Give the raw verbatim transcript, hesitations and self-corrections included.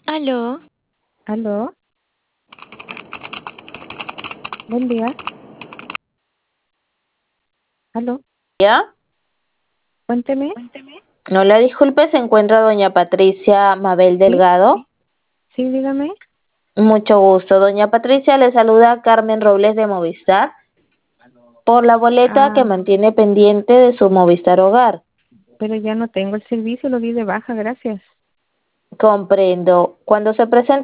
Aló, Aló, buen día. Aló, ¿Ya? cuénteme. No la disculpe, se encuentra doña Patricia Mabel Sí, Delgado. sí, dígame. Mucho gusto. Doña Patricia, le saluda Carmen Robles de Movistar por la boleta que Ah, mantiene pendiente de su Movistar Hogar. pero ya no tengo el servicio, lo di de baja, gracias. Comprendo. Cuando se presenta